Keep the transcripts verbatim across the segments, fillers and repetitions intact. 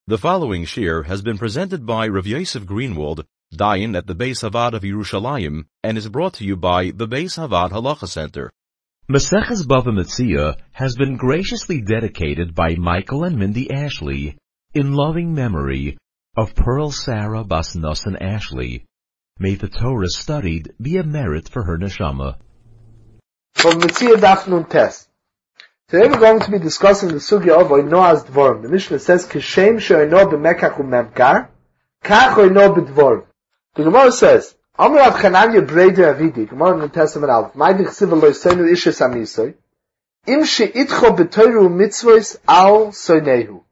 The following shir has been presented by Rav Yosef Greenwald, Dayan at the Beis Havad of Yerushalayim, and is brought to you by the Beis Havad Halacha Center. Maseches Bava Metzia has been graciously dedicated by Michael and Mindy Ashley in loving memory of Pearl Sarah Bas Nosson Ashley. May the Torah studied be a merit for her neshama. From Metzia Daf Nun Tes. Today we're going to be discussing the sugya of Oinoaz Dvorim. The Mishnah says, Kishem she'oino b'mekach u'memkar, kach oino b'dvorim. The Gemara says, Amar Rav Chananya Breder Avidi, Gemara in the Testament Aleph, Ma'idich Siva lo yisenu ishes amisoy, im she'itcho b'toiru mitzvos al soinehu.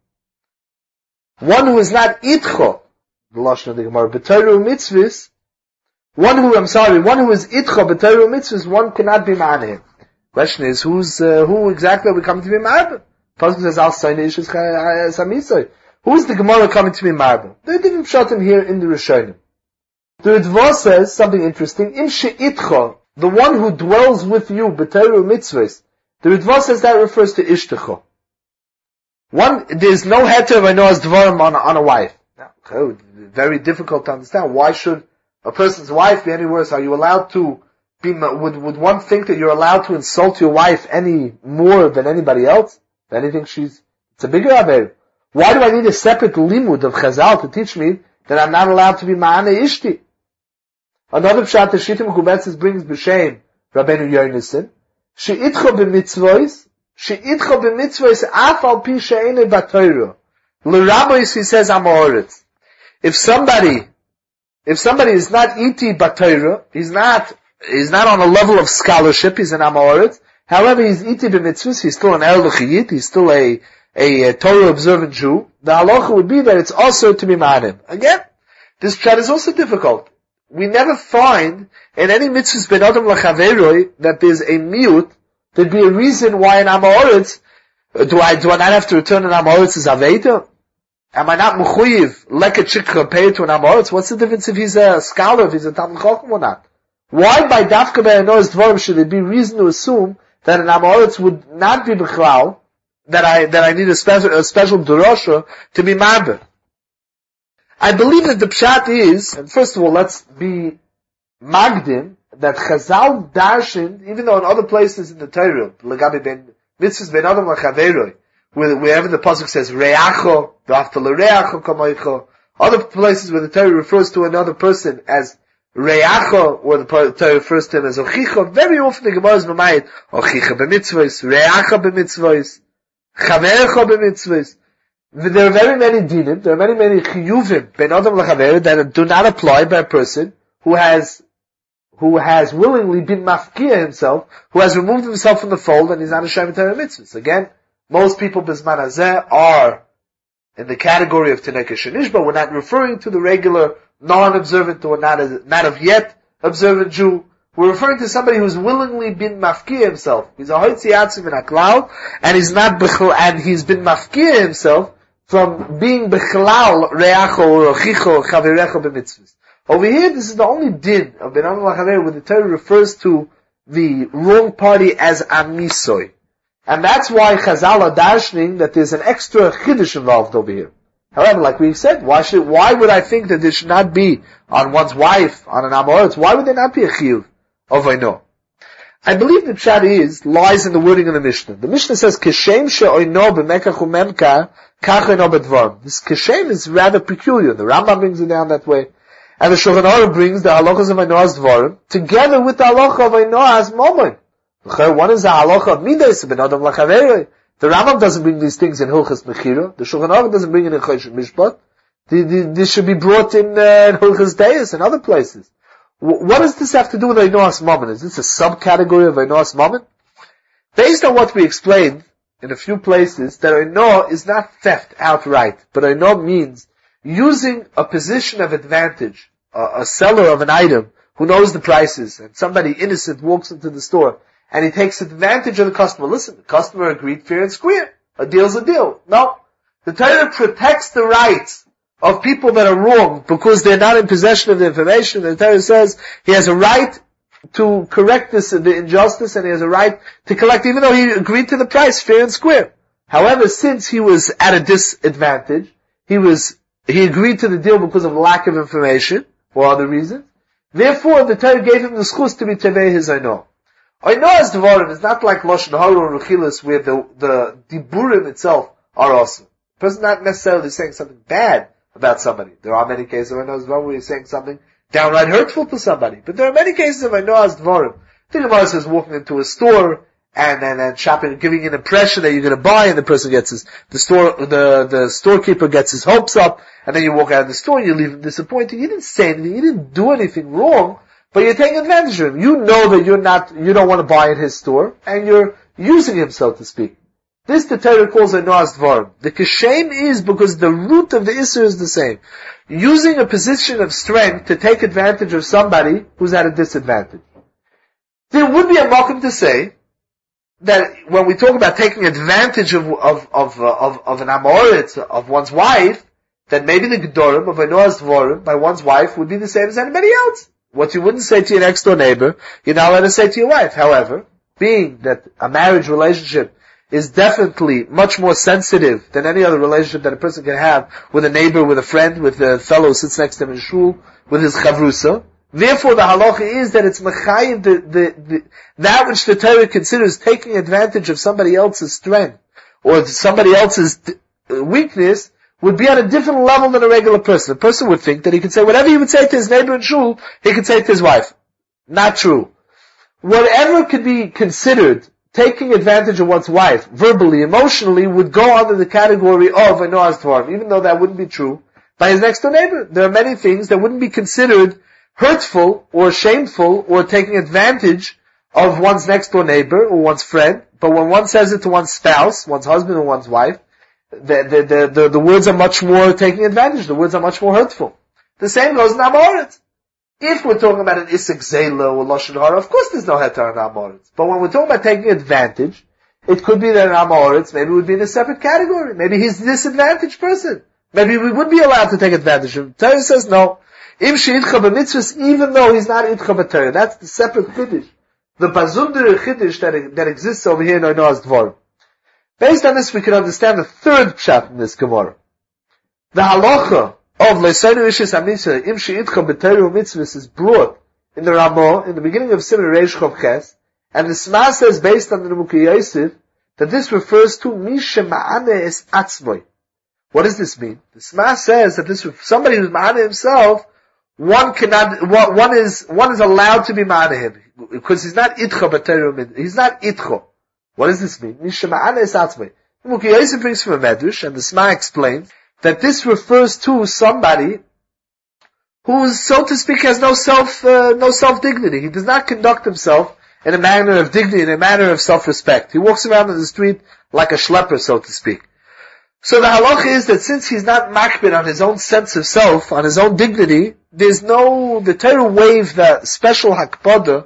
One who is not itcho, the Lashon of the Gemara, b'toiru mitzvos, one who, I'm sorry, one who is itcho b'toiru mitzvos, one cannot be ma'aneh. Question is, who's, uh, who exactly are we coming to be marble? Pasuk says, Al Soine Ishes Samisoy. Who's the Gemara coming to be marble? There are different pshatim here in the Rishonim. The Ritva says something interesting. Im she'itcho, the one who dwells with you, b'teru mitzvahs. The Ritva says that refers to ishtecho. One, there's no heter of Oinoaz Dvorim on, on a wife. Now, okay, very difficult to understand. Why should a person's wife be any worse? Are you allowed to Be, would, would one think that you're allowed to insult your wife any more than anybody else? If anything, she's, it's a bigger aver. Why do I need a separate limud of Chazal to teach me that I'm not allowed to be ma'ane ishti? Another pshat, the Shittim Kubetzis brings b'shem Rabbeinu Yonason, she'itcho b'mitzvois, she'itcho b'mitzvois af al pi she'ene b'toiro. L'rabois, he says, amoritz. If somebody, if somebody is not iti b'toiro, he's not He's not on a level of scholarship, he's an Amoritz. However, he's iti b'mitzvus, he's still an Erluchiyit, he's still a, a, a Torah observant Jew. The halacha would be that it's also to be ma'anim. Again, this pshat is also difficult. We never find in any mitzvahs ben adam lachaveroi that there's a miut, there'd be a reason why an Amoritz, do I, do I not have to return an Amoritz's Aveda? Am I not mechuyiv, leket shikra pay to an Amoritz? What's the difference if he's a scholar, if he's a Talmud Chacham or not? Why by Dafka Be'anois Dvorim should there be reason to assume that an Amoritz would not be B'chlal, that I, that I need a special, a special Durosha to be Marbe? I believe that the Pshat is, and first of all, let's be Magdim, that Chazal Darshan, even though in other places in the Torah, L'gabi Ben, Mitzvahs Ben Adam L'chaveroi, wherever the Pasuk says, Re'acho, V'afta L're'acho Kamoicho, other places where the Torah refers to another person as Re'acho, or the Torah refers to him as Ochicho. Very often the Gemara is Mamayit, Ochicha b'mitzvahs, Re'acha b'mitzvahs, Chaverecha b'mitzvahs. There are very many dinim, there are many, many chiyuvim, ben adam l'chaver, that do not apply by a person who has, who has willingly been mafkia himself, who has removed himself from the fold, and he's not a Shem Torah mitzvahs. Again, most people b'zman hazeh are in the category of Tenekah Shenishba. We're not referring to the regular non-observant or not, as, not of yet observant Jew. We're referring to somebody who's willingly been mafkia himself. He's a hoitzi atzim in a cloud, and he's not b'chl, and he's been mafkia himself from being b'chlal re'acho or ochicho chavirecho b'mitzvahs. Over here, this is the only din of ben adam l'chaver where the Torah refers to the wrong party as amisoy. And that's why Chazal are dashing that there's an extra chiddush involved over here. However, like we said, why should, why would I think that there should not be on one's wife, on an Amoritz? Why would there not be a chiyuv of Oino? I believe the pshat is, lies in the wording of the Mishnah. The Mishnah says, Kishem she'oino b'mekach u'memka, kach oino b'dvarim. This Kishem is rather peculiar. The Rambam brings it down that way. And the Shulchan Aruch brings the halachas of Oinoaz Dvarim, together with the halacha of Oinoaz Momon. One is the halacha of Midas, ben adam l'chaveroi. The Rambam doesn't bring these things in Hilchas Mechira. The Shulchan Aruch doesn't bring it in Chosh Mishpat. This should be brought in, uh, in Hilchas Deis and other places. W- what does this have to do with Oinoas Mammon? Is this a subcategory of Oinoas Mammon? Based on what we explained in a few places, that Oino is not theft outright, but Oino means using a position of advantage, a, a seller of an item who knows the prices, and somebody innocent walks into the store, and he takes advantage of the customer. Listen, the customer agreed fair and square. A deal's a deal. No. The Torah protects the rights of people that are wrong because they're not in possession of the information. The Torah says he has a right to correct this, the injustice, and he has a right to collect even though he agreed to the price fair and square. However, since he was at a disadvantage, he was, he agreed to the deal because of lack of information, or other reasons. Therefore, the Torah gave him the schus to be tevei his oino. Oino's dvarim is not like Lashon Hara or Ruchilas, where the, the diburim itself are awesome. The person not necessarily saying something bad about somebody. There are many cases of Oino's dvarim where he's saying something downright hurtful to somebody. But there are many cases of Oino's dvarim. The Gemara says walking into a store, and and, and shopping, giving an impression that you're going to buy, and the person gets his, the store, the, the storekeeper gets his hopes up, and then you walk out of the store and you leave him disappointed. You didn't say anything, you didn't do anything wrong, but you're taking advantage of him. You know that you're not, you don't want to buy at his store, and you're using him, so to speak. This the Torah calls a noas dvarim. The kashem is because the root of the issur is the same. Using a position of strength to take advantage of somebody who's at a disadvantage. There would be a makom to say that when we talk about taking advantage of of of uh, of, of an amoritz, of one's wife, that maybe the gedorim of a noas dvarim by one's wife would be the same as anybody else. What you wouldn't say to your next door neighbor, you're not allowed to say to your wife. However, being that a marriage relationship is definitely much more sensitive than any other relationship that a person can have with a neighbor, with a friend, with a fellow who sits next to him in shul, with his chavrusa. Therefore, the halacha is that it's mechayiv, the, the, the, that which the Torah considers taking advantage of somebody else's strength, or somebody else's weakness, would be on a different level than a regular person. A person would think that he could say whatever he would say to his neighbor in shul, he could say to his wife. Not true. Whatever could be considered taking advantage of one's wife, verbally, emotionally, would go under the category of a noas dvarim, even though that wouldn't be true by his next door neighbor. There are many things that wouldn't be considered hurtful or shameful or taking advantage of one's next door neighbor or one's friend, but when one says it to one's spouse, one's husband or one's wife, the, the, the, the, the words are much more taking advantage, the words are much more hurtful. The same goes in Amoritz. If we're talking about an Isik Zela or Lashon Hara, of course there's no heter in Amoritz. But when we're talking about taking advantage, it could be that in Amoritz, maybe it would be in a separate category. Maybe he's a disadvantaged person. Maybe we would be allowed to take advantage of him. Torah says no. Im she'itcha b'mitzvahs, even though he's not itcha b'Torah. That's the separate chiddush. The bazundere chiddush that, that exists over here in our Noas Dvarim. Based on this, we can understand the third pshat in this Gemara. The halacha of le'saynu ishis hamitzvah, im she'itcha b'Torah u'mitzvahs is brought in the Ramah, in the beginning of Siman Reish Chav Ches, and the Sma says, based on the Nimukei Yosef, that this refers to misha ma'ane es atzmoi. What does this mean? The Sma says that this, somebody who's ma'ane himself, one cannot, one is, one is allowed to be ma'ane him, because he's not itcha b'Torah, he's not itcha. What does this mean? Misha ma'ane es atzmoi. Nimukei Yosef brings from a medrash, and the Sma explains that this refers to somebody who, so to speak, has no self, uh, no self-dignity. He does not conduct himself in a manner of dignity, in a manner of self-respect. He walks around in the street like a schlepper, so to speak. So the halacha is that since he's not makbid on his own sense of self, on his own dignity, there's no, the Torah waived the special hakpada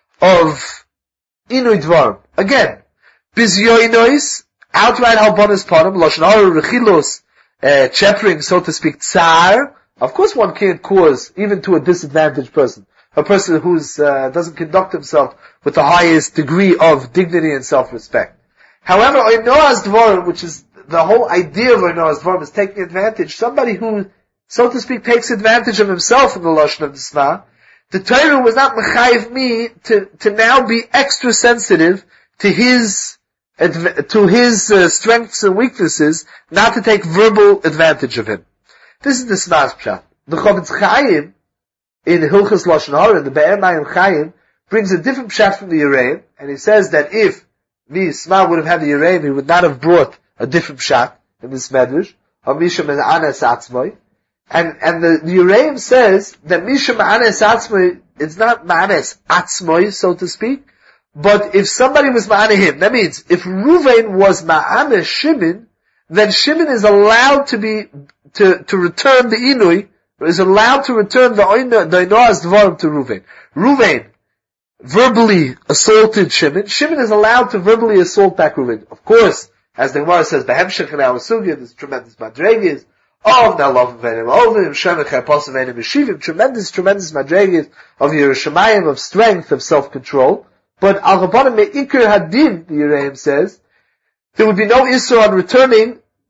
of inui dvarim. Again, bizyoinois, outright halbonis panim, lashon hara rechilos, uh, chepering, so to speak, tsar. Of course one can't cause, even to a disadvantaged person, a person who uh, doesn't conduct himself with the highest degree of dignity and self-respect. However, Oinoas Dvarim, which is the whole idea of Oinoas Dvarim, is taking advantage, somebody who, so to speak, takes advantage of himself in the Lashon of the Sma, the Torah was not mechayiv me to, to now be extra sensitive to his, to his uh, strengths and weaknesses, not to take verbal advantage of him. This is the Sma's pshat. The Chofetz Chaim, in Hilchos Lashon Hara, the Be'er Mayim Chaim, brings a different pshat from the Yereim, and he says that if the Sma would have had the Yereim, he would not have brought a different pshat in this medrash, of Misha Ma'anes Atzmoi. And, and the, the Yereim says that Misha Ma'anes Atzmoi, it's not Ma'anes Atzmoi, so to speak, but if somebody was Ma'ane him, that means if Ruvain was Ma'ane Shimon, then Shimon is allowed to be, to, to return the Inui, is allowed to return the Oinoas Dvarim to Ruvain. Ruvain verbally assaulted Shimon. Shimon is allowed to verbally assault back Ruvain. Of course, as the Gemara says, Behemshech in our Sugya, there's tremendous madregas, of Nalav Venim Ovim, Shemech HaPos Venim Yeshivim, tremendous, tremendous madregas of Yerushalayim, of strength, of self-control. But Al Rabbanim Me'ikr Hadin, the Yereim says, there would be no issur on returning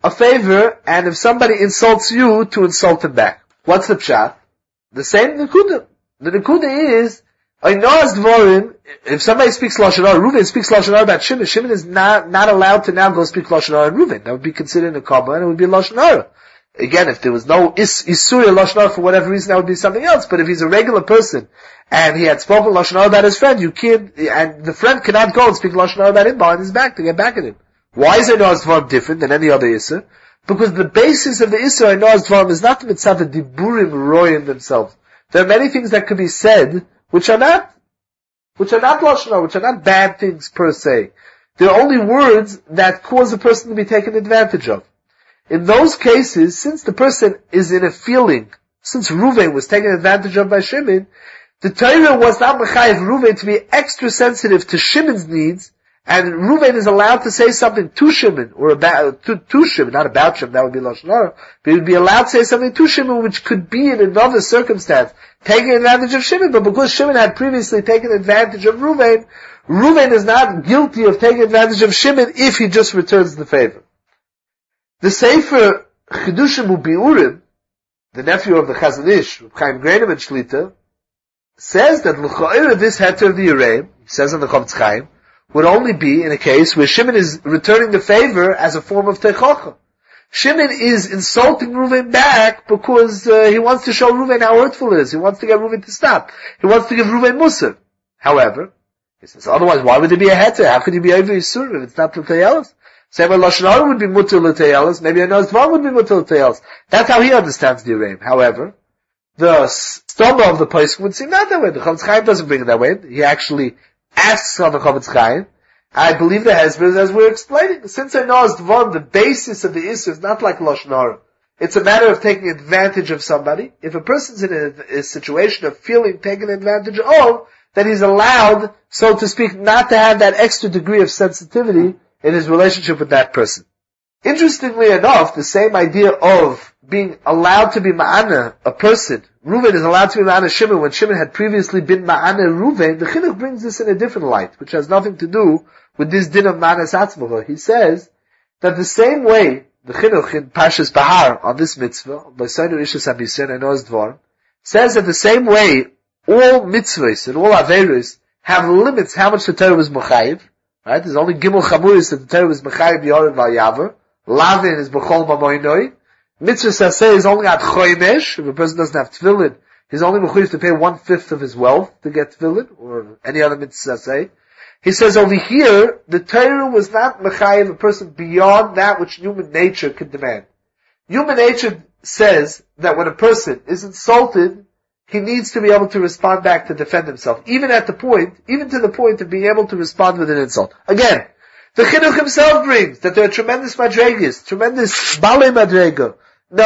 a favor, and if somebody insults you, to insult him back. What's the pshat? The same nekuda. The nekuda is, I know as dvorim, if somebody speaks Lashon Hara, Reuven speaks Lashon Hara about Shimon, Shimon is not, not allowed to now go speak Lashon Hara on Reuven. That would be considered a Kabbalah, and it would be Lashon Hara. Again, if there was no is, Isuria Lashon Hara for whatever reason, that would be something else. But if he's a regular person, and he had spoken Lashon Hara about his friend, you can't, and the friend cannot go and speak Lashon Hara about him behind his back to get back at him. Why is Noah's Dvarim different than any other Isser? Because the basis of the Isser in Noah's Dvarim is not the mitzvah the Diburim Royim themselves. There are many things that could be said, which are not, which are not Lashon Hara, which are not bad things per se. They're only words that cause a person to be taken advantage of. In those cases, since the person is in a feeling, since Reuven was taken advantage of by Shimon, the Torah was not mechayev Reuven to be extra sensitive to Shimon's needs, and Reuven is allowed to say something to Shimon, or about, to, to Shimon, not about Shimon, that would be Lashon Hara, but he would be allowed to say something to Shimon which could be in another circumstance, taking advantage of Shimon, but because Shimon had previously taken advantage of Reuven, Reuven is not guilty of taking advantage of Shimon if he just returns the favor. The Sefer Chidushim Ubiurim, the nephew of the Chazon Ish, Chaim Greinem and Shlita, says that l'cha'ira this heter of the Yereim, he says in the Chofetz Chaim, would only be in a case where Shimon is returning the favor as a form of techocha. Shimon is insulting Reuven back because uh, he wants to show Reuven how hurtful it is. He wants to get Reuven to stop. He wants to give Reuven musar. However, he says, otherwise, why would there be a heter? How could you be over Yisur if it's not l'teyelos? Same way Lashon Hara would be mutar l'teyelos, maybe a Noah's Dvarim would be mutar l'teyelos. That's how he understands the Yereim. However, the stoma of the Posek would seem not that way. The Chofetz Chaim doesn't bring it that way. He actually asks on the Chofetz Chaim. I believe the Hezbollah, as we're explaining, since I know as Dvarim, the basis of the Isser is not like Lashon Hara. It's a matter of taking advantage of somebody. If a person's in a, a situation of feeling taken advantage of, then he's allowed, so to speak, not to have that extra degree of sensitivity in his relationship with that person. Interestingly enough, the same idea of being allowed to be ma'ana a person, Reuven is allowed to be ma'ana Shimon when Shimon had previously been ma'ana Reuven, the Chinuch brings this in a different light, which has nothing to do with this din of ma'anas atzmacha. He says that the same way the Chinuch in Parshas Bahar on this mitzvah, by Sainu Ishas HaMisyan and Noah's Dvarim, says that the same way all mitzvahs and all averos have limits how much the Torah was mechayiv, right? There's only Gimel Chamuris that the Torah was mechayiv Yored Val Yaver. Lavin is B'chol Mamoinoi. Mitzvah Saseh is only at Choymesh. If a person doesn't have Tefillin, he's only mechayiv to pay one-fifth of his wealth to get Tefillin, or any other Mitzvah Saseh. He says over here, the Torah was not mechayiv a person beyond that which human nature could demand. Human nature says that when a person is insulted, he needs to be able to respond back to defend himself, even at the point, even to the point of being able to respond with an insult. Again, the Chinuch himself brings that there are tremendous madregas, tremendous balei madrega.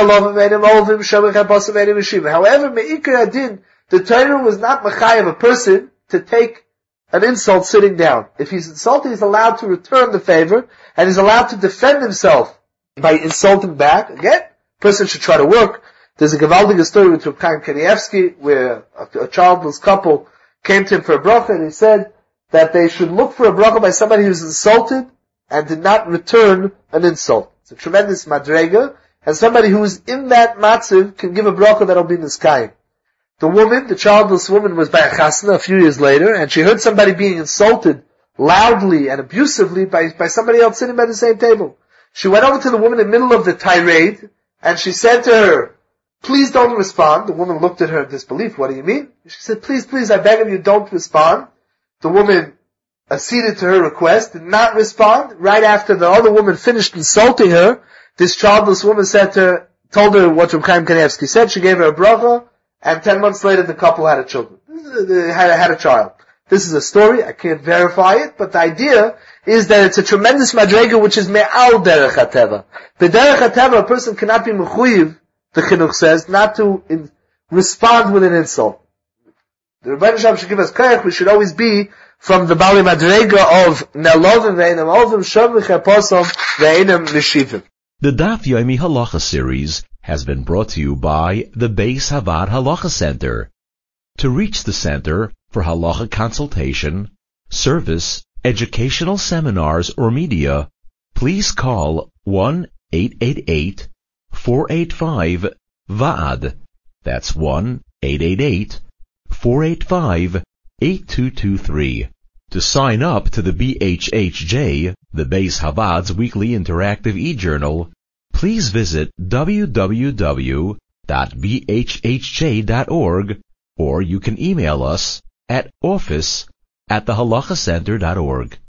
However, me'ikar adin, the Torah was not mechayiv a person to take an insult sitting down. If he's insulted, he's allowed to return the favor, and he's allowed to defend himself by insulting back. Again, a person should try to work. There's a Gavaldiga story with Reb Chaim Kanievsky, where a, a childless couple came to him for a bracha, and he said that they should look for a bracha by somebody who's insulted and did not return an insult. It's a tremendous madrega, and somebody who is in that matziv can give a bracha that'll be in the sky. The woman, the childless woman, was by a chasna a few years later, and she heard somebody being insulted loudly and abusively by, by somebody else sitting by the same table. She went over to the woman in the middle of the tirade, and she said to her, "Please don't respond." The woman looked at her in disbelief. "What do you mean?" She said, "Please, please, I beg of you, don't respond." The woman acceded to her request, did not respond. Right after the other woman finished insulting her, this childless woman said to her, told her what Reb Chaim Kanievsky said. She gave her a bracha, and ten months later the couple had a children. They had, had a child. This is a story, I can't verify it, but the idea is that it's a tremendous madrega which is me'al derech hateva. The derech hateva, a person cannot be mechuyiv, the Chinuch says, not to in, respond with an insult. The Rebbeinu Shalom should give us koyach, we should always be from the Bali Madrega of Ne'lovim ve'enem ovim shavich haposom ve'enem neshivim. The Daf Yomi Halacha series has been brought to you by the Beis Havad Halacha Center. To reach the center for halacha consultation, service, educational seminars, or media, please call one eight eight eight, four eight five, V A D. That's one eight eight eight, four eight five, eight two two three. To sign up to the B H H J, the Beis Havad's weekly interactive e-journal, please visit w w w dot b h h j dot org, or you can email us at office at the halacha center dot org.